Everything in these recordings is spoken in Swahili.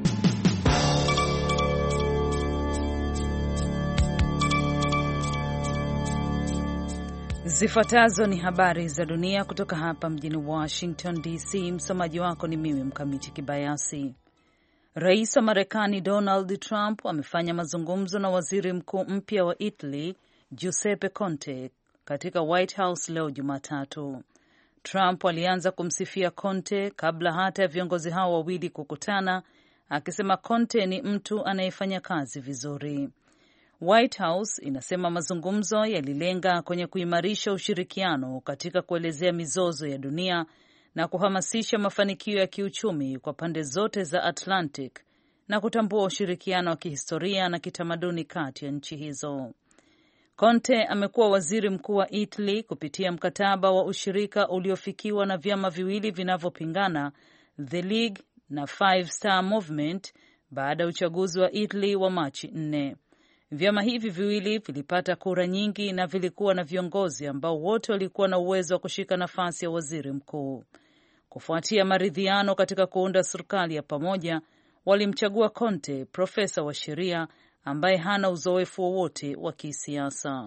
Zifuatazo ni habari za dunia kutoka hapa mjini Washington DC. Msomaji wako ni mimi Mkamiti Kibayasi. Rais wa Marekani Donald Trump amefanya mazungumzo na waziri mkuu mpya wa Italy Giuseppe Conte katika White House leo Jumatatu. Trump alianza kumsifia Conte kabla hata ya viongozi hao wawili kukutana, akisema Conte ni mtu anayefanya kazi vizuri. White House inasema mazungumzo yalilenga kwenye kuimarisha ushirikiano katika kuelezea mizozo ya dunia na kuhamasisha mafanikio ya kiuchumi kwa pande zote za Atlantic na kutambua ushirikiano wa kihistoria na kitamaduni kati ya nchi hizo. Conte amekuwa waziri mkuu wa Italy kupitia mkataba wa ushirika uliofikiwa na vyama viwili vinavyopingana, The League na Five Star Movement, baada ya uchaguzi wa Italy wa Machi 4. Vyama hivi viwili vilipata kura nyingi na vilikuwa na viongozi ambao wote walikuwa na uwezo wa kushika nafasi ya waziri mkuu. Kufuatia maridhiano katika kuunda serikali ya pamoja, walimchagua Conte, profesa wa sheria ambaye hana uzoefu wowote wa kisiasa.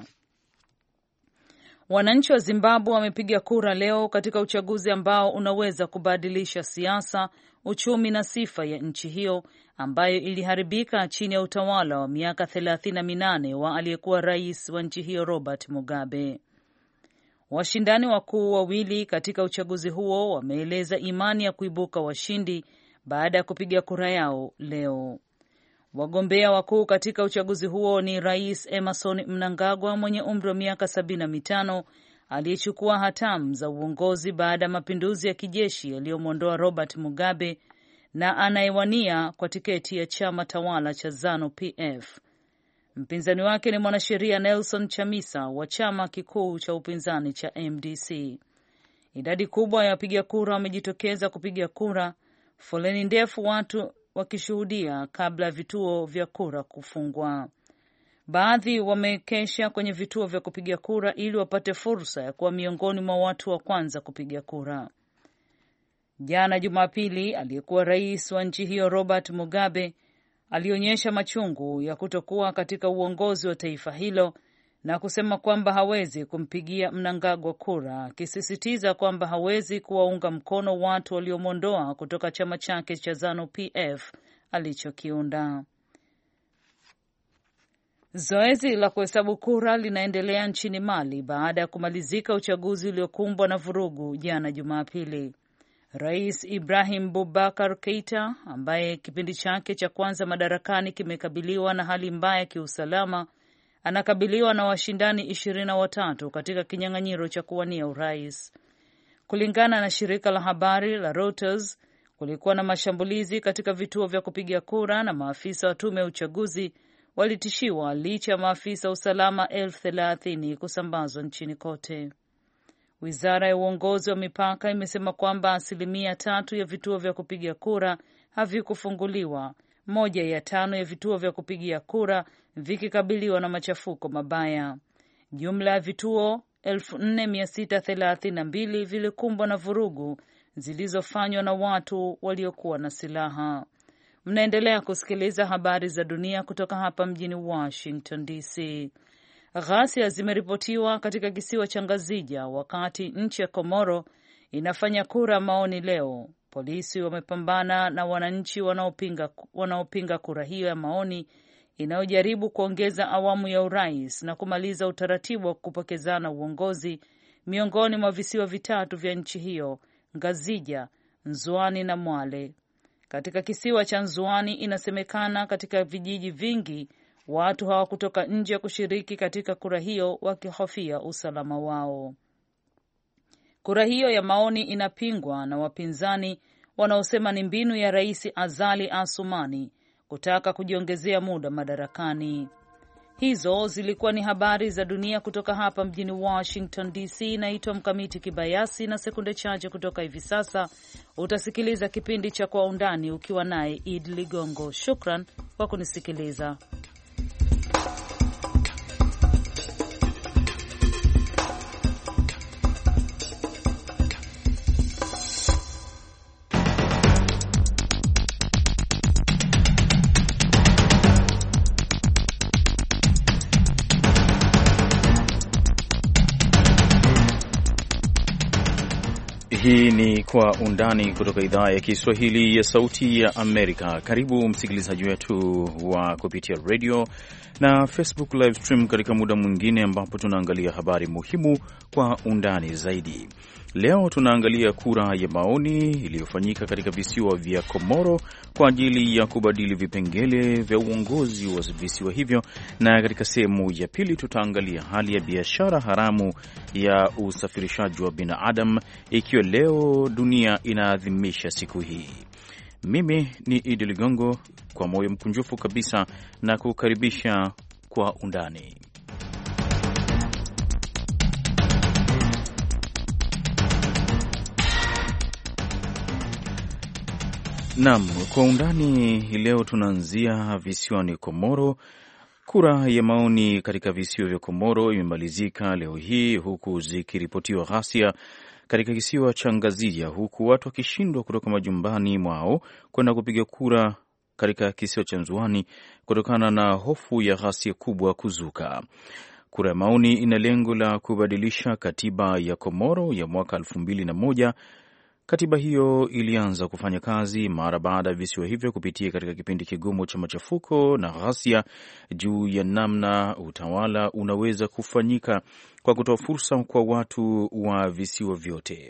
Wananchi wa Zimbabwe wamepiga kura leo katika uchaguzi ambao unaweza kubadilisha siasa, uchumi na sifa ya nchi hiyo ambayo iliharibika chini ya utawala wa miaka 38 wa aliyekuwa rais wa nchi hiyo Robert Mugabe. Washindani wakuu wawili katika uchaguzi huo wameeleza imani ya kuibuka washindi baada ya kupiga kura yao leo. Wagombea wakuu katika uchaguzi huo ni Rais Emmerson Mnangagwa mwenye umri wa miaka 75 aliyechukua hatamu za uongozi baada ya mapinduzi ya kijeshi yaliyomwondoa Robert Mugabe na anayewania kwa tiketi ya chama tawala cha ZANU-PF. Mpinzani wake ni mwanasheria Nelson Chamisa wa chama kikuu cha upinzani cha MDC. Idadi kubwa ya wapiga kura wamejitokeza kupiga kura, foleni ndefu watu wakishuhudia kabla ya vituo vya kura kufungwa. Baadhi wamekesha kwenye vituo vya kupiga kura ili wapate fursa ya kuwa miongoni mwa watu wa kwanza kupiga kura. Jana Jumapili, aliyekuwa rais wa nchi hiyo Robert Mugabe alionyesha machungu ya kutokuwa katika uongozi wa taifa hilo na kusema kwamba hawezi kumpigia Mnangagwa kura, akisisitiza kwamba hawezi kuwaunga mkono watu waliomwondoa kutoka chama chake cha ZANU-PF alichokiunda. Zoezi la kuhesabu kura linaendelea nchini Mali baada ya kumalizika uchaguzi uliokumbwa na vurugu jana Jumapili. Rais Ibrahim Boubacar Keita, ambaye kipindi chake cha kwanza madarakani kimekabiliwa na hali mbaya ya kiusalama, anakabiliwa na washindani 23 katika kinyang'anyiro cha kuwania urais. Kulingana na shirika la habari la Reuters, kulikuwa na mashambulizi katika vituo vya kupiga kura na maafisa wa tume ya uchaguzi walitishiwa licha ya maafisa usalama 30,000 kusambazwa nchini kote. Wizara ya uongozi wa mipaka imesema kwamba 3% ya vituo vya kupiga kura havikufunguliwa, 1/5 ya vituo vya kupigia kura vikikabiliwa na machafuko mabaya. Jumla ya vituo 4632 vilikumbwa na vurugu zilizofanywa na watu waliokuwa na silaha. Mnaendelea kusikiliza habari za dunia kutoka hapa mjini Washington DC. Ghasia zimeripotiwa katika kisiwa cha Ngazija wakati nchi ya Komoro inafanya kura maoni leo. Polisi wamepambana na wananchi wanaopinga kura hiyo ya maoni inayojaribu kuongeza awamu ya urais na kumaliza utaratibu wa kupokezana uongozi miongoni mwa visiwa vitatu vya nchi hiyo, Ngazija, Nzwani na Mwale. Katika kisiwa cha Nzwani, inasemekana katika vijiji vingi watu hawakutoka nje kushiriki katika kura hiyo wakihofia usalama wao. Kura hiyo ya maoni inapingwa na wapinzani wanaosema ni mbinu ya Rais Azali Assoumani kutaka kujiongezea muda madarakani. Hizo zilikuwa ni habari za dunia kutoka hapa mjini Washington DC. Naitwa Mkamiti Kibayasi, na sekunde chache kutoka hivi sasa utasikiliza kipindi cha Kwa Undani ukiwa naye Id Ligongo. Shukran kwa kunisikiliza. Hii ni Kwa Undani kutoka idhaa ya Kiswahili ya Sauti ya Amerika. Karibu msikilizaji wetu wa kupitia radio na Facebook live stream katika muda mwingine ambapo tunaangalia habari muhimu kwa undani zaidi. Leo tunaangalia kura ya maoni iliyofanyika katika visiwa vya Komoro kwa ajili ya kubadili vipengele vya uongozi wa visiwa hivyo, na katika sehemu ya pili tutaangalia hali ya biashara haramu ya usafirishaji wa binadamu, ikiwa leo dunia inaadhimisha siku hii. Mimi ni Idi Ligongo, kwa moyo mkunjufu kabisa na kukaribisha Kwa Undani. Naam, Kwa Undani leo tunaanzia visiwani Komoro. Kura ya maoni katika visiwa vya Komoro imemalizika leo hii, huku zikiripotiwa ghasia katika kisiwa cha Ngazija, huku watu wakishindwa kutoka majumbani mwao kwenda kupiga kura katika kisiwa cha Nzwani kutokana na hofu ya ghasia kubwa kuzuka. Kura ya maoni ina lengo la kubadilisha katiba ya Komoro ya mwaka 2001. Katiba hiyo ilianza kufanya kazi mara baada ya visiwa hivyo kupitia katika kipindi kigumu cha machafuko na ghasia juu ya namna utawala unaweza kufanyika kwa kutoa fursa kwa watu wa visiwa vyote.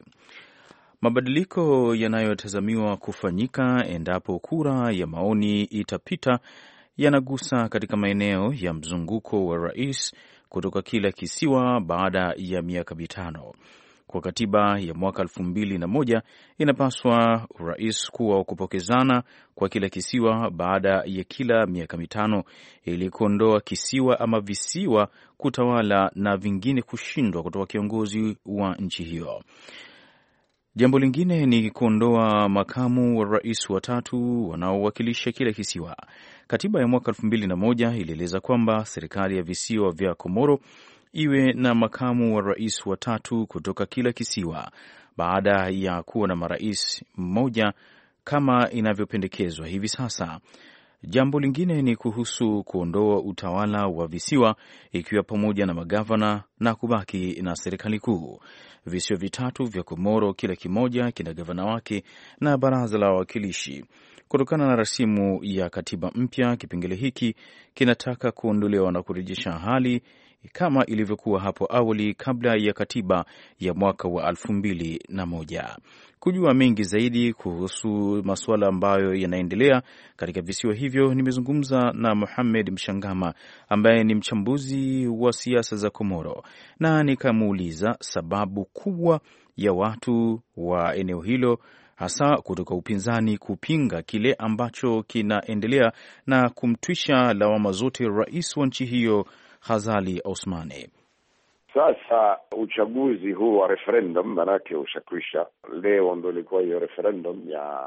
Mabadiliko yanayotazamiwa kufanyika endapo kura ya maoni itapita yanagusa katika maeneo ya mzunguko wa rais kutoka kila kisiwa baada ya miaka mitano. Kwa katiba ya mwaka 2001 inapaswa rais kuwa wa kupokezana kwa kila kisiwa baada ya kila miaka mitano ili kuondoa kisiwa ama visiwa kutawala na vingine kushindwa kutoka kiongozi wa nchi hiyo. Jambo lingine ni kuondoa makamu wa rais watatu wanaowakilisha kila kisiwa. Katiba ya mwaka 2001 ilieleza kwamba serikali ya visiwa vya Komoro iwe na makamu wa rais watatu kutoka kila kisiwa baada ya kuwa na marais mmoja kama inavyopendekezwa hivi sasa. Jambo lingine ni kuhusu kuondoa utawala wa visiwa, ikiwa pamoja na magavana na kubaki na serikali kuu. Visiwa vitatu vya Komoro kila kimoja kina gavana wake na baraza la wawakilishi. Kutokana na rasimu ya katiba mpya, kipengele hiki kinataka kuondolewa na kurejesha hali kama ilivyokuwa hapo awali kabla ya katiba ya mwaka wa 2001. Kujua mengi zaidi kuhusu masuala ambayo yanaendelea katika visiwa hivyo, nimezungumza na Mohamed Mshangama ambaye ni mchambuzi wa siasa za Komoro, na nikamuuliza sababu kubwa ya watu wa eneo hilo hasa kutoka upinzani kupinga kile ambacho kinaendelea na kumtwisha lawama zote rais wa nchi hiyo Ghazali Osmani. Sasa uchaguzi huu wa referendum manake ushakwisha. Leo ndo ilikuwa hiyo referendum ya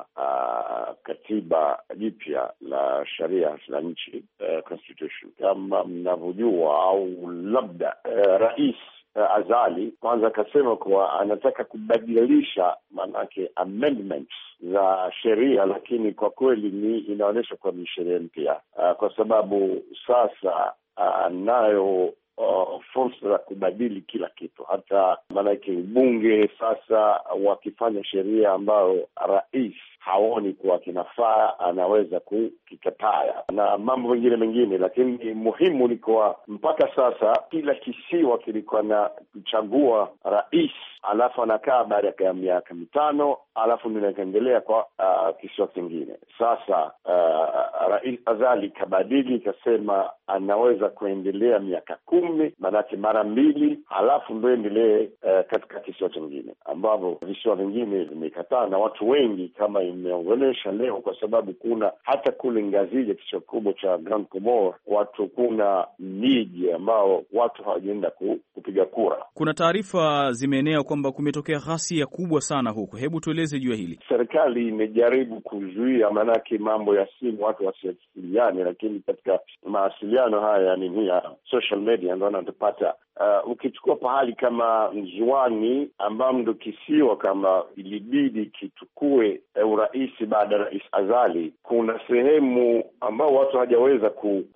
katiba jipya la sharia la nchi, constitution. Kama mnavyojua au labda rais Azali kwanza akasema kuwa anataka kubadilisha manake amendments za sheria, lakini kwa kweli inaonyesha kuwa ni sheria mpya, kwa sababu sasa nayo fursa za kubadili kila kitu, hata maanake ubunge sasa wakifanya sheria ambayo rais haoni kuwa kinafaa anaweza kukikataa na mambo mengine, lakini muhimu ni kwa mpaka sasa kila kisiwa kilikuwa na kuchagua rais, alafu anakaa baada ya miaka mitano, alafu ndio inaendelea kwa kisiwa kingine. Sasa Rais Azali kabadili kasema anaweza kuendelea miaka 10, manake mara 2, alafu ndio endelee katika kisiwa kingine, ambapo visiwa vingine vimekataa na watu wengi kama imeonyesha leo, kwa sababu kuna hata kule Ngazija, kisiwa kubwa cha Grand Comore, watu kuna miji ambao watu hawajaenda kupiga kura. Kuna taarifa zimeenea kwamba kumetokea ghasia kubwa sana huko. Hebu tueleze juu hili. Serikali imejaribu kuzuia, manake mambo ya simu watu wasiwasiliane, lakini katika mawasiliano haya ya social media ndio wanapata ukichukua pahali kama Mzwani ambao ndo kisiwa kama ilibidi kichukue urais baada ya Rais Azali, kuna sehemu ambao watu hawajaweza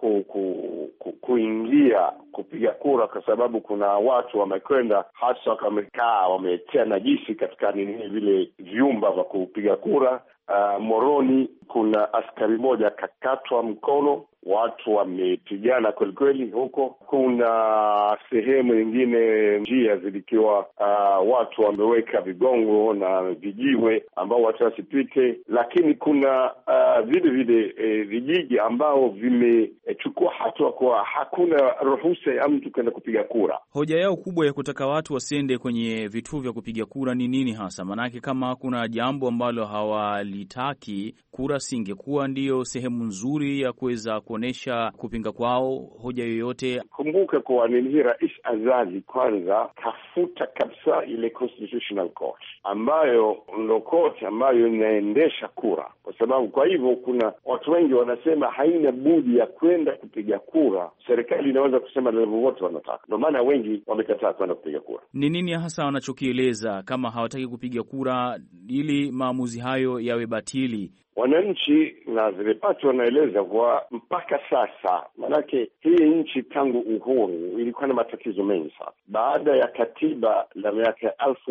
kuingia kupiga kura kwa sababu kuna watu wamekwenda hasa wamekaa wametia najisi katika vile vyumba vya kupiga kura. Moroni kuna askari moja akakatwa mkono, watu wamepigana kweli kweli huko. Kuna sehemu nyingine njia zilikiwa watu wameweka vigongo na vijiwe ambao watu wasipite, lakini kuna vile vijiji ambao vimechukua hatua kwa hakuna ruhusa ya mtu kwenda kupiga kura. Hoja yao kubwa ya kutaka watu wasiende kwenye vituo vya kupiga kura ni nini hasa? Maanake kama kuna jambo ambalo hawalitaki, kura singekuwa ndiyo sehemu nzuri ya kuweza kuonesha kupinga kwao hoja yoyote. Kumbuka kwa hii Rais Azali kwanza kafuta kabisa ile Constitutional Court ambayo ndo court ambayo inaendesha kura, kwa sababu kwa hivyo kuna watu wengi wanasema haina budi ya kwenda kupiga kura. Serikali inaweza kusema ndio wote wanataka, ndio maana wengi wamekataa kwenda kupiga kura. Ni nini hasa wanachokieleza kama hawataki kupiga kura ili maamuzi hayo yawe batili? Wananchi na zilipati wanaeleza kwa mpaka sasa, manake hii nchi tangu uhuru ilikuwa na matatizo mengi sana. Baada ya katiba la miaka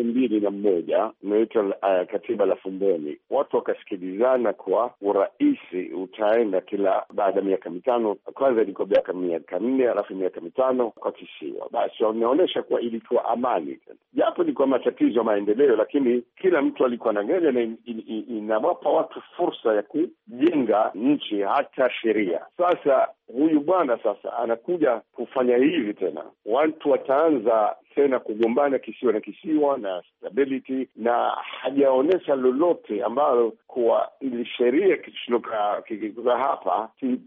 2001 inaitwa katiba la Fumboni, watu wakasikilizana kwa urais utaenda kila baada ya miaka mitano. Kwanza ilikuwa miaka 4, alafu miaka 5 kwa kisiwa. Basi wanaonyesha kuwa ilikuwa amani, japo ilikuwa matatizo ya maendeleo, lakini kila mtu alikuwa na ngeli na inawapa watu fursa ya kujenga nchi hata sheria. Sasa huyu bwana sasa anakuja kufanya hivi tena, watu wataanza tena kugombana kisiwa na kisiwa na stability, na hajaonesha lolote ambalo kwa ili sheria kikitoka hapa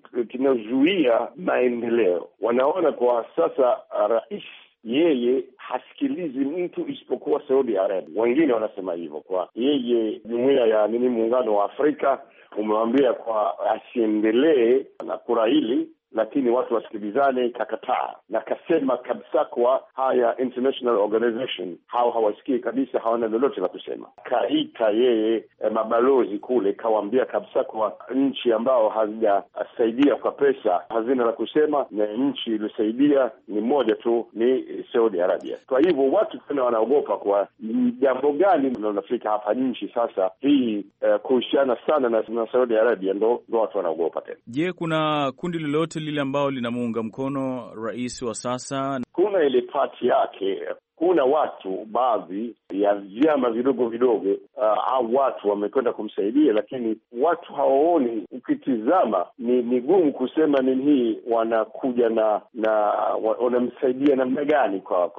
kinazuia maendeleo. Wanaona kwa sasa rais yeye hasikilizi mtu isipokuwa Saudi Arabia. Wengine wanasema hivyo kwa yeye jumuiya ya muungano wa Afrika umewambia kwa asiendelee na kura hili, lakini watu wasikilizane, kakataa na kasema kabisa kwa haya international organization hawasikii kabisa, hawana lolote la kusema. Kaita yeye mabalozi kule, kawaambia kabisa kwa nchi ambao hazijasaidia kwa pesa hazina la kusema, na nchi iliyosaidia ni moja tu, ni Saudi Arabia. Kwa hivyo watu tena wanaogopa kwa jambo gani linafika hapa nchi sasa hii kuhusiana sana na Saudi Arabia, ndo watu wanaogopa tena. Je, kuna kundi lolote lile ambao linamuunga mkono rais wa sasa? Kuna ile pati yake, kuna watu baadhi ya vyama vidogo au watu wamekwenda kumsaidia, lakini watu hawaoni. Ukitizama ni gumu kusema nini hii wanakuja na wanamsaidia namna gani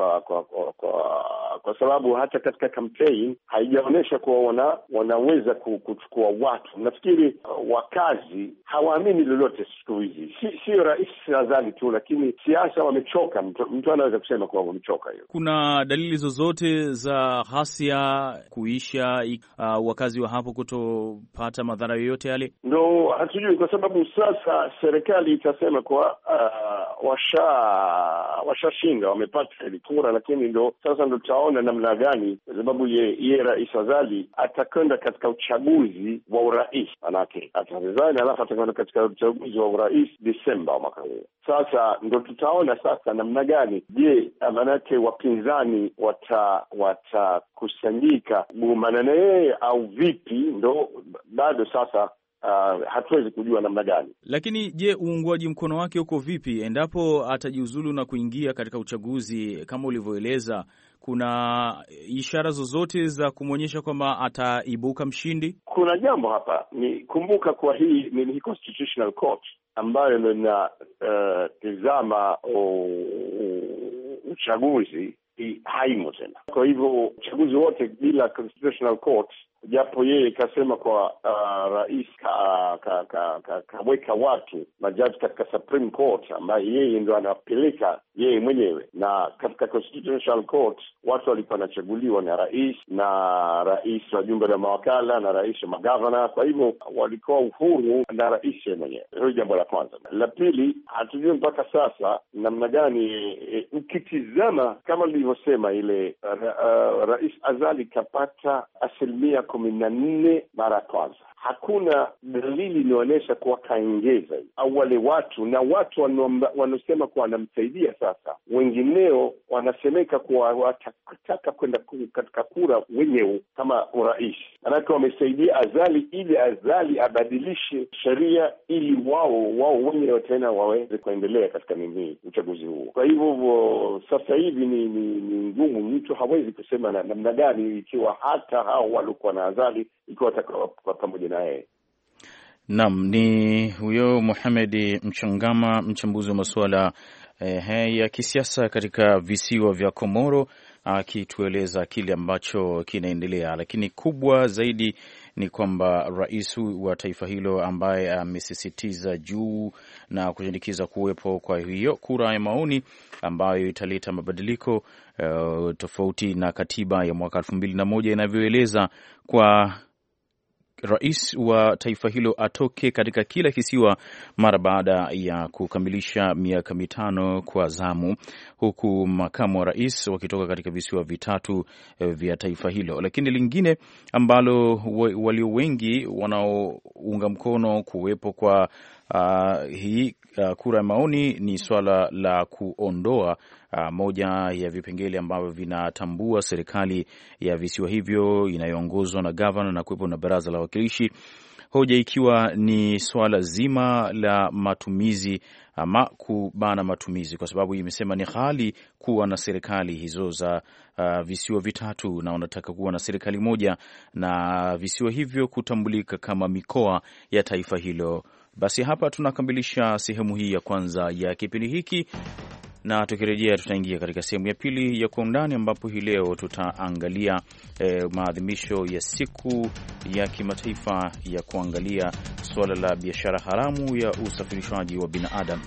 kwa sababu hata katika campaign haijaonyesha kuwa wanaweza kuchukua watu. Nafikiri wakazi hawaamini lolote siku hizi, sio Rais Azali tu, lakini siasa wamechoka. Mtu anaweza kusema kuwa wamechoka hiyo. Kuna dalili zozote za ghasia kuisha, wakazi wa hapo kutopata madhara yoyote yale? Ndo hatujui, kwa sababu sasa serikali itasema kwa washashinda, wamepata ile kura, lakini ndo tutaona namna gani, kwa sababu ye Rais Azali atakwenda katika uchaguzi wa urais, manake ataresign alafu atakwenda katika uchaguzi wa urais Desemba mwaka huu. Sasa ndo tutaona sasa namna gani, je, manake wapinzani watakusanyika kugombana na yeye au vipi? Ndo bado sasa hatuwezi kujua namna gani. Lakini je, uungwaji mkono wake uko vipi endapo atajiuzulu na kuingia katika uchaguzi kama ulivyoeleza? Kuna ishara zozote za kumwonyesha kwamba ataibuka mshindi? Kuna jambo hapa, ni kumbuka kwa hii ni Constitutional Court ambayo ina tizama uchaguzi haimo tena. Kwa hivyo uchaguzi wote bila Constitutional Court japo yeye kasema kwa rais kaweka watu majaji katika Supreme Court ambaye yeye ndio anapeleka yeye mwenyewe, na katika Constitutional Court watu walikuwa wanachaguliwa na rais wa jumbe la mawakala na rais wa magavana. Kwa hivyo walikuwa uhuru na rais mwenyewe. Hilo jambo la kwanza. La pili, hatujui mpaka sasa namna gani ukitizama kama nilivyosema ile rais Azali kapata 14% mara kwanza. Hakuna dalili inaonyesha kuwa kaongeza au wale watu wanasema kuwa wanamsaidia sasa. Wengineo wanasemeka kuwa watataka kwenda katika kura wenyewe kama urais. Manake wamesaidia Azali ili Azali abadilishe sheria ili wao wenyewe tena waweze kuendelea katika uchaguzi huo. Kwa hivyo sasa hivi ni ngumu, mtu hawezi kusema namna gani ikiwa hata hao walikuwa na Azali ikiwa watakuwa pamoja naye. Naam, ni huyo Mohamed Mchangama, mchambuzi wa masuala ya kisiasa katika visiwa vya Komoro, akitueleza kile ambacho kinaendelea. Lakini kubwa zaidi ni kwamba rais wa taifa hilo ambaye amesisitiza juu na kushinikiza kuwepo kwa hiyo kura ya maoni ambayo italeta mabadiliko tofauti na katiba ya mwaka 2001 inavyoeleza, kwa rais wa taifa hilo atoke katika kila kisiwa mara baada ya kukamilisha miaka 5 kwa zamu, huku makamu wa rais wakitoka katika visiwa vitatu vya taifa hilo. Lakini lingine ambalo walio wengi wanaounga mkono kuwepo kwa hii kura ya maoni ni swala la kuondoa moja ya vipengele ambavyo vinatambua serikali ya visiwa hivyo inayoongozwa na gavana na kuwepo na baraza la wawakilishi, hoja ikiwa ni swala zima la matumizi ama kubana matumizi, kwa sababu imesema ni ghali kuwa na serikali hizo za visiwa vitatu na wanataka kuwa na serikali moja na visiwa hivyo kutambulika kama mikoa ya taifa hilo. Basi hapa tunakamilisha sehemu hii ya kwanza ya kipindi hiki, na tukirejea tutaingia katika sehemu ya pili ya Kwa Undani, ambapo hii leo tutaangalia maadhimisho ya siku ya kimataifa ya kuangalia suala la biashara haramu ya usafirishaji wa binadamu.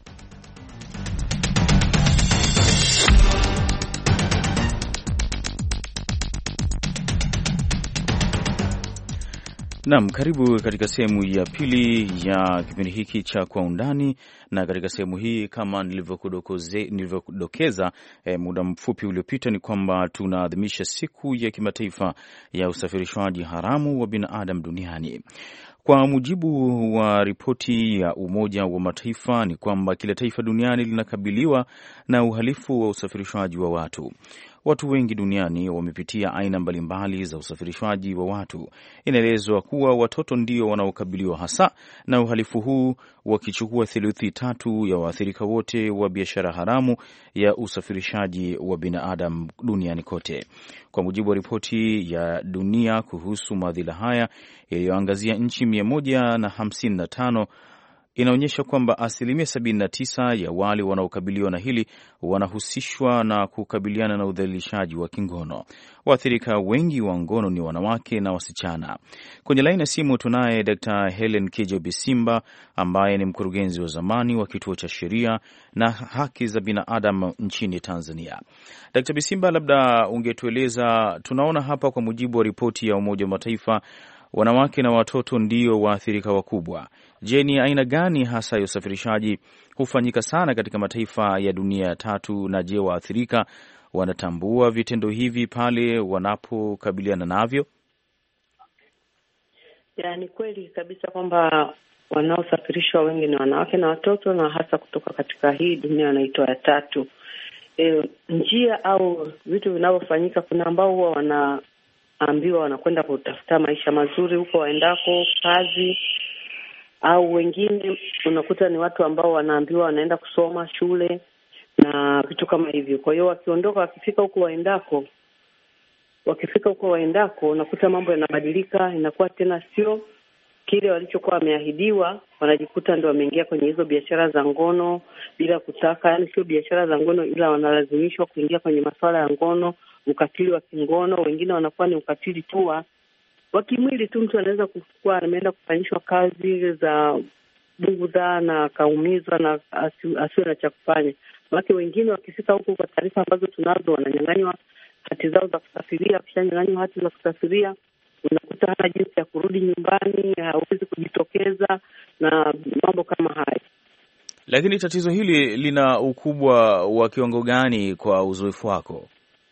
Naam, karibu katika sehemu ya pili ya kipindi hiki cha Kwa Undani, na katika sehemu hii kama nilivyodokeza muda mfupi uliopita ni kwamba tunaadhimisha siku ya kimataifa ya usafirishaji haramu wa binadamu duniani. Kwa mujibu wa ripoti ya Umoja wa Mataifa ni kwamba kila taifa duniani linakabiliwa na uhalifu wa usafirishaji wa watu. Watu wengi duniani wamepitia aina mbalimbali za usafirishaji wa watu. Inaelezwa kuwa watoto ndio wanaokabiliwa hasa na uhalifu huu, wakichukua 3/4 ya waathirika wote wa biashara haramu ya usafirishaji wa binadamu duniani kote. Kwa mujibu wa ripoti ya dunia kuhusu madhila haya iliyoangazia nchi 155, inaonyesha kwamba 79% ya wale wanaokabiliwa na hili wanahusishwa na kukabiliana na udhalilishaji wa kingono. Waathirika wengi wa ngono ni wanawake na wasichana. Kwenye laini ya simu tunaye Dr. Helen Kijo Bisimba ambaye ni mkurugenzi wa zamani wa Kituo cha Sheria na Haki za Binadamu nchini Tanzania. Dr. Bisimba, labda ungetueleza, tunaona hapa kwa mujibu wa ripoti ya Umoja wa Mataifa wanawake na watoto ndio waathirika wakubwa. Je, ni aina gani hasa ya usafirishaji hufanyika sana katika mataifa ya dunia ya tatu, na je, waathirika wanatambua vitendo hivi pale wanapokabiliana navyo? Ni kweli kabisa kwamba wanaosafirishwa wengi ni wanawake na watoto, na hasa kutoka katika hii dunia wanaitwa ya tatu. Njia au vitu vinavyofanyika, kuna ambao huwa wanaambiwa wanakwenda kutafuta maisha mazuri huko waendako, kazi, au wengine unakuta ni watu ambao wanaambiwa wanaenda kusoma shule na vitu kama hivyo. Kwa hiyo wakiondoka, wakifika huko waendako unakuta mambo yanabadilika, inakuwa tena sio kile walichokuwa wameahidiwa, wanajikuta ndio wameingia kwenye hizo biashara za ngono bila kutaka. Yani sio biashara za ngono, ila wanalazimishwa kuingia kwenye masuala ya ngono, ukatili wa kingono. Wengine wanakuwa ni ukatili tu wa kimwili tu. Mtu anaweza kuwa ameenda kufanyishwa kazi za bugudha na akaumizwa na asiwe na cha kufanya. Maana wengine wakifika huko, kwa taarifa ambazo tunazo, wananyang'anywa hati zao za kusafiria. Wakishanyang'anywa hati za kusafiria, unakuta hana jinsi ya kurudi nyumbani, hawezi kujitokeza na mambo kama haya. Lakini tatizo hili lina ukubwa wa kiwango gani kwa uzoefu wako?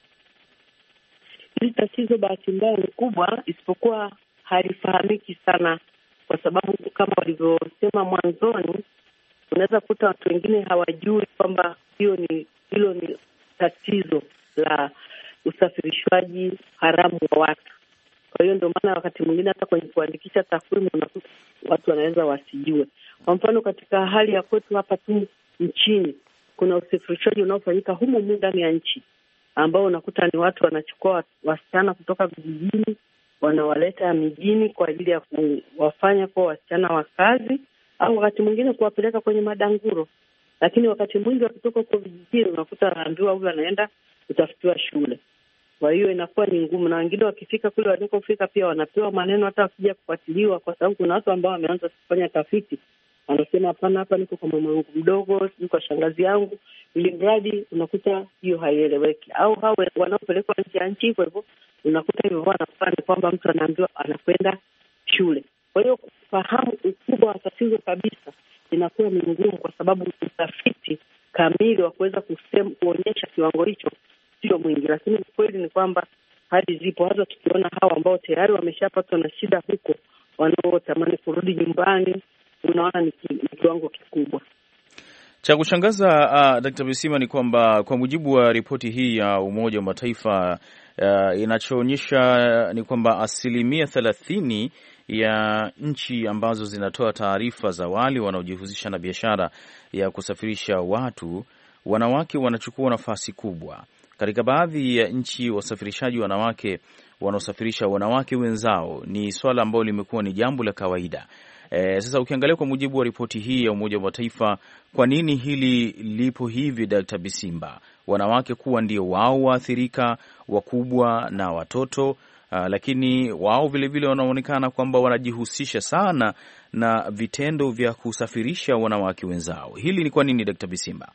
Hili tatizo bahati mbaya ni kubwa, isipokuwa halifahamiki sana, kwa sababu kama walivyosema mwanzoni, unaweza kukuta watu wengine hawajui kwamba hilo ni tatizo la usafirishwaji haramu wa watu. Kwa hiyo ndio maana wakati mwingine hata kwenye kuandikisha takwimu unakuta watu wanaweza wasijue. Kwa mfano, katika hali ya kwetu hapa tu nchini, kuna usafirishaji unaofanyika humu ndani ya nchi, ambao unakuta ni watu wanachukua wasichana kutoka vijijini, wanawaleta mijini kwa ajili ya kuwafanya kwa wasichana wa kazi, au wakati mwingine kuwapeleka kwenye madanguro. Lakini wakati mwingi wakitoka huko vijijini, unakuta anaambiwa huyu anaenda kutafutiwa shule. Kwa hiyo inakuwa ni ngumu, na wengine wakifika kule wanakofika pia wanapewa maneno hata wakija kufuatiliwa, kwa sababu kuna watu ambao wameanza kufanya tafiti, anasema hapana, hapa niko kwa mama yangu mdogo, siko kwa shangazi yangu, ili mradi unakuta hiyo haieleweki. Au hao wanaopelekwa nje ya nchi, kwa hivyo unakuta hivyo wanafanya kwamba mtu anaambiwa anakwenda shule. Kwa hiyo kufahamu ukubwa wa tatizo kabisa inakuwa ni ngumu, kwa sababu utafiti kamili wa kuweza kuonyesha kiwango hicho sio mwingi. Lakini kweli ni kwamba hadi zipo, hata tukiona hawa ambao tayari wameshapatwa na shida huko, wanaotamani kurudi nyumbani, unaona ni kiwango kikubwa. Cha kushangaza Dr. Bisimba ni kwamba kwa mujibu wa ripoti hii ya Umoja wa Mataifa inachoonyesha ni kwamba 30% ya nchi ambazo zinatoa taarifa za wale wanaojihusisha na biashara ya kusafirisha watu, wanawake wanachukua nafasi kubwa. Katika baadhi ya nchi, wasafirishaji wanawake wanaosafirisha wanawake wenzao ni swala ambalo limekuwa ni jambo la kawaida. Sasa ukiangalia kwa mujibu wa ripoti hii ya Umoja wa Mataifa, kwa nini hili lipo hivi, Dr. Bisimba? Wanawake kuwa ndio wao waathirika wakubwa na watoto, lakini wao vilevile wanaonekana kwamba wanajihusisha sana na vitendo vya kusafirisha wanawake wenzao. Hili ni kwa nini, Dr. Bisimba?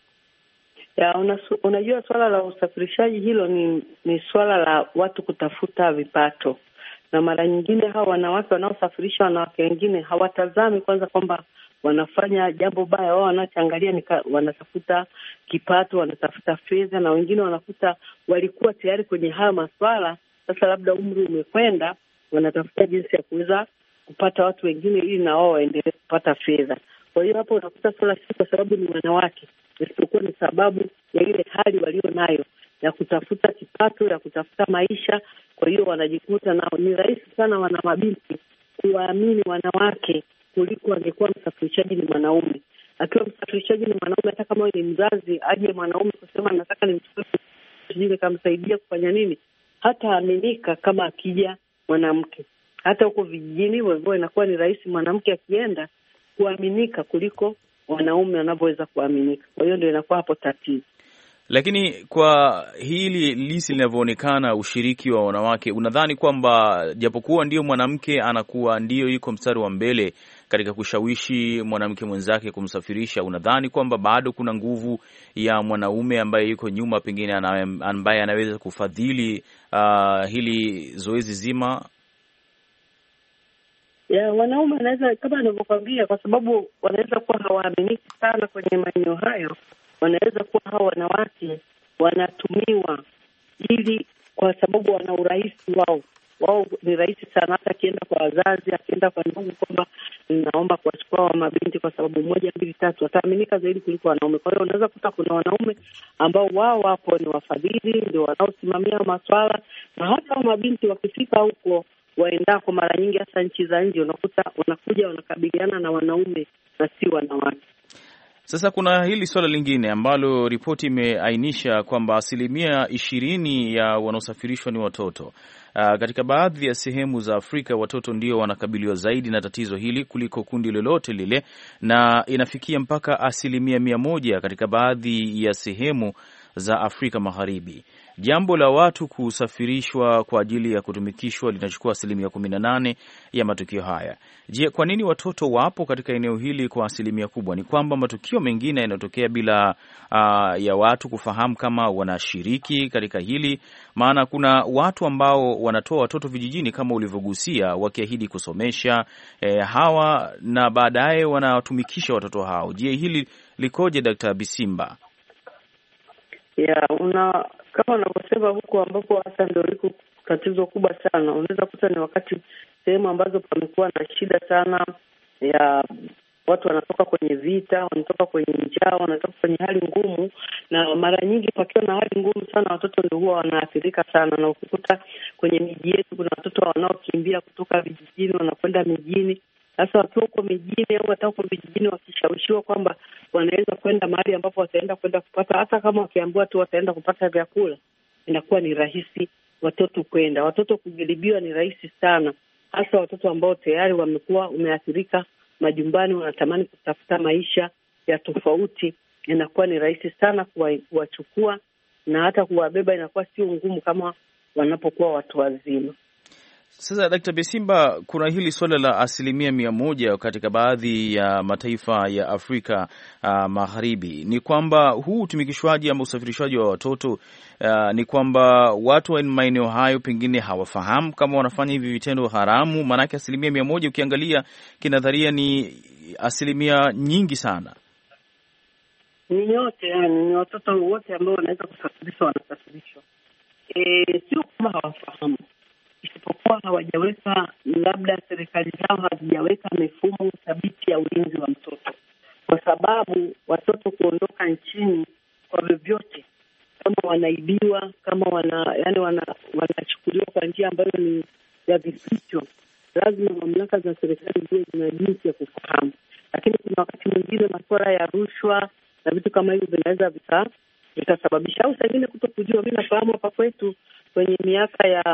Unajua, swala la usafirishaji hilo ni swala la watu kutafuta vipato, na mara nyingine hawa wanawake wanaosafirisha wanawake wengine hawatazami kwanza kwamba wanafanya jambo baya. Wao wanachoangalia ni wanatafuta kipato, wanatafuta fedha, na wengine wanakuta walikuwa tayari kwenye haya maswala, sasa labda umri umekwenda, wanatafuta jinsi ya kuweza kupata watu wengine ili na wao waendelee kupata fedha. Kwa hiyo hapo unakuta swala si kwa sababu ni wanawake, isipokuwa ni sababu ya ile hali walio nayo ya kutafuta kipato, ya kutafuta maisha. Kwa hiyo wanajikuta nao ni rahisi sana wana mabinti kuwaamini wanawake kuliko angekuwa msafirishaji ni mwanaume. Akiwa msafirishaji ni mwanaume, hata kama ni mzazi, aje mwanaume kusema nataka nimchukue sijui kamsaidia kufanya nini, hata aminika kama akija mwanamke. Hata huko vijijini hivyo inakuwa ni rahisi mwanamke akienda kuaminika kuliko wanaume wanavyoweza kuaminika. Kwa hiyo ndio inakuwa hapo tatizo. Lakini kwa hili lisi linavyoonekana, ushiriki wa wanawake, unadhani kwamba japokuwa ndio mwanamke anakuwa ndio yuko mstari wa mbele katika kushawishi mwanamke mwenzake kumsafirisha, unadhani kwamba bado kuna nguvu ya mwanaume ambaye yuko nyuma, pengine ambaye anaweza kufadhili hili zoezi zima? Ya, wanaume wanaweza, kama nilivyokuambia, kwa sababu wanaweza kuwa hawaaminiki sana kwenye maeneo hayo, wanaweza kuwa hao wanawake wanatumiwa ili, kwa sababu wana urahisi wao ni rahisi sana. Hata akienda kwa wazazi, akienda kwa ndugu kwamba ninaomba kuwachukua wa mabinti kwa sababu 1, 2, 3, wataaminika zaidi kuliko wanaume. Kwa hiyo unaweza kuta kuna wanaume ambao wao wapo ni wafadhili, ndio wanaosimamia maswala, na hata wa mabinti wakifika huko waendako, mara nyingi hasa nchi za nje, unakuta wanakuja wanakabiliana na wanaume na si wanawake. Sasa kuna hili swala lingine ambalo ripoti imeainisha kwamba 20% ya wanaosafirishwa ni watoto. Katika baadhi ya sehemu za Afrika watoto ndio wanakabiliwa zaidi na tatizo hili kuliko kundi lolote lile, na inafikia mpaka 100% katika baadhi ya sehemu za Afrika Magharibi. jambo la watu kusafirishwa kwa ajili ya kutumikishwa linachukua 18% ya matukio haya. Je, kwa nini watoto wapo katika eneo hili kwa 1% kubwa? Ni kwamba matukio mengine yanatokea bila ya watu kufahamu kama wanashiriki katika hili, maana kuna watu ambao wanatoa watoto vijijini kama ulivyogusia, wakiahidi kusomesha hawa na baadaye wanatumikisha watoto hao. Je, hili likoje, Dr. Bisimba? Kama unavyosema huko ambapo hasa ndio liko tatizo kubwa sana, unaweza kuta ni wakati sehemu ambazo pamekuwa na shida sana ya watu wanatoka kwenye vita, wanatoka kwenye njaa, wanatoka kwenye hali ngumu, na mara nyingi pakiwa na hali ngumu sana watoto ndio huwa wanaathirika sana. Na ukikuta kwenye miji yetu kuna watoto wanaokimbia kutoka vijijini wanakwenda mijini. Sasa wakiwa huko mijini au hata huko vijijini, wakishawishiwa kwamba wanaweza kwenda mahali ambapo wataenda kupata, hata kama wakiambiwa tu wataenda kupata vyakula, inakuwa ni rahisi watoto kwenda. Watoto kujaribiwa ni rahisi sana, hasa watoto ambao tayari wamekuwa umeathirika majumbani, wanatamani kutafuta maisha ya tofauti. Inakuwa ni rahisi sana kuwachukua, na hata kuwabeba inakuwa sio ngumu kama wanapokuwa watu wazima. Sasa Dkt. Bisimba, kuna hili swala la 100% katika baadhi ya mataifa ya Afrika Magharibi, ni kwamba huu utumikishwaji ama usafirishwaji wa watoto ni kwamba watu wa maeneo hayo pengine hawafahamu kama wanafanya hivi vitendo haramu. Maanake 100% ukiangalia kinadharia ni 1% nyingi sana. Ni yote, ni watoto wote ambao wanaweza kusafirishwa wanasafirishwa. Sio kama hawafahamu, isipokuwa hawajaweka, labda serikali zao hazijaweka mifumo thabiti ya ulinzi wa mtoto, kwa sababu watoto kuondoka nchini kwa vyovyote, kama wanaibiwa, kama wanachukuliwa kwa njia ambayo ni ya vificho, lazima mamlaka za serikali ziwe zina jinsi ya kufahamu. Lakini kuna wakati mwingine masuala ya rushwa na vitu kama hivyo vinaweza vikasababisha, au saa ingine kutokujua. Mimi nafahamu hapa kwetu kwenye miaka ya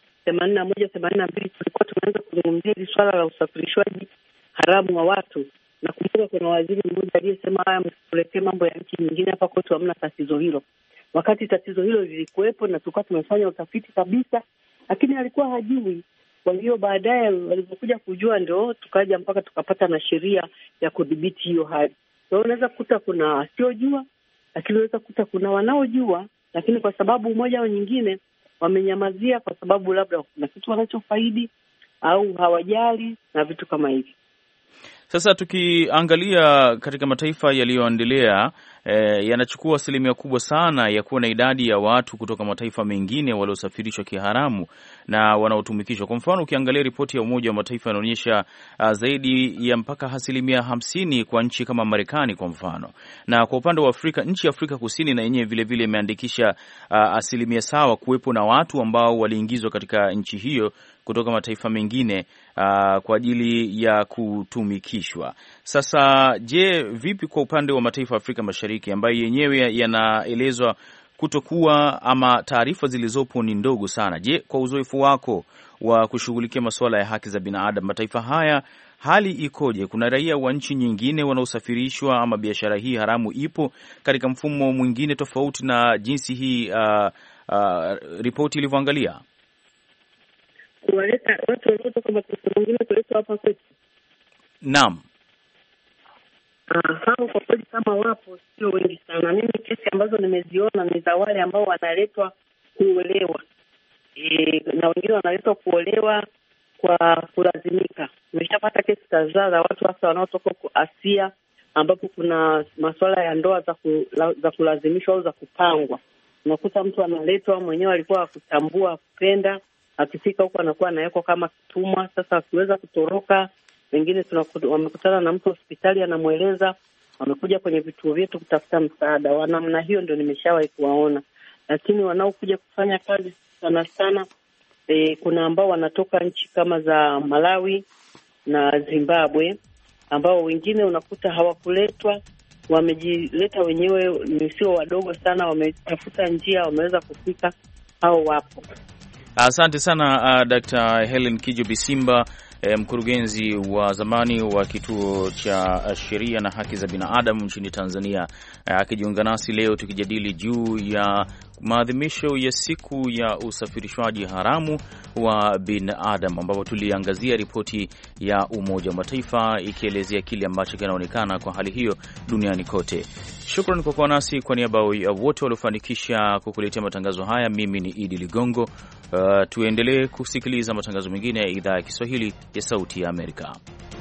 81, 82 tulikuwa tunaanza kuzungumzia hili swala la usafirishwaji haramu wa watu. Nakumbuka kuna waziri mmoja aliyesema, haya, msituletee mambo ya nchi nyingine, hapa kwetu hamna tatizo hilo. Wakati tatizo hilo lilikuwepo na tulikuwa tumefanya utafiti kabisa, lakini alikuwa hajui. Kwa hiyo baadaye walipokuja kujua ndio tukaja mpaka tukapata na sheria ya kudhibiti hiyo hali. So unaweza kukuta kuna wasiojua, lakini unaweza kukuta kuna wanaojua, lakini kwa sababu moja au nyingine wamenyamazia, kwa sababu labda kuna kitu wanachofaidi au hawajali na vitu kama hivi. Sasa tukiangalia katika mataifa yaliyoendelea, yanachukua 1% kubwa sana ya kuwa na idadi ya watu kutoka mataifa mengine waliosafirishwa kiharamu na wanaotumikishwa. Kwa mfano, ukiangalia ripoti ya Umoja wa Mataifa inaonyesha zaidi ya mpaka 50% kwa nchi kama Marekani kwa mfano. Na kwa upande wa Afrika, nchi ya Afrika Kusini na yenyewe vile vile imeandikisha 1% sawa kuwepo na watu ambao waliingizwa katika nchi hiyo kutoka mataifa mengine kwa ajili ya kutumikishwa. Sasa je, vipi kwa upande wa mataifa ya Afrika Mashariki ambayo yenyewe yanaelezwa kutokuwa, ama taarifa zilizopo ni ndogo sana? Je, kwa uzoefu wako wa kushughulikia masuala ya haki za binadamu, mataifa haya hali ikoje? Kuna raia wa nchi nyingine wanaosafirishwa, ama biashara hii haramu ipo katika mfumo mwingine tofauti na jinsi hii ripoti ilivyoangalia? Kuwaleta watu waliotoka mataifa mengine kuletwa hapa kwetu? Naam. Hao kwa kweli kama wapo sio wengi sana. Mimi kesi ambazo nimeziona ni za wale ambao wanaletwa kuolewa. Na wengine wanaletwa kuolewa kwa kulazimika. Nimeshapata kesi kadhaa za watu hasa wanaotoka Asia, ambapo kuna masuala ya ndoa za kulazimishwa au za kupangwa. Unakuta mtu analetwa, mwenyewe alikuwa akutambua, kupenda, akifika huko anakuwa anawekwa kama kitumwa. Sasa akiweza kutoroka, wengine wamekutana na mtu hospitali anamweleza, wamekuja kwenye vituo vyetu kutafuta msaada. Wa namna hiyo ndio nimeshawahi kuwaona. Lakini wanaokuja kufanya kazi sana sana, kuna ambao wanatoka nchi kama za Malawi na Zimbabwe, ambao wengine unakuta hawakuletwa, wamejileta wenyewe, ni sio wadogo sana, wametafuta njia, wameweza kufika, hao wapo. Asante sana Dr. Helen Kijo Bisimba, mkurugenzi wa zamani wa kituo cha sheria na haki za binadamu nchini Tanzania, akijiunga nasi leo tukijadili juu ya maadhimisho ya siku ya usafirishwaji haramu wa binadamu, ambapo tuliangazia ripoti ya Umoja wa Mataifa ikielezea kile ambacho kinaonekana kwa hali hiyo duniani kote. Shukrani kwa kuwa nasi. Kwa niaba ya wote waliofanikisha kukuletea matangazo haya, mimi ni Idi Ligongo. Tuendelee kusikiliza matangazo mengine ya idhaa ya Kiswahili ya Sauti ya Amerika.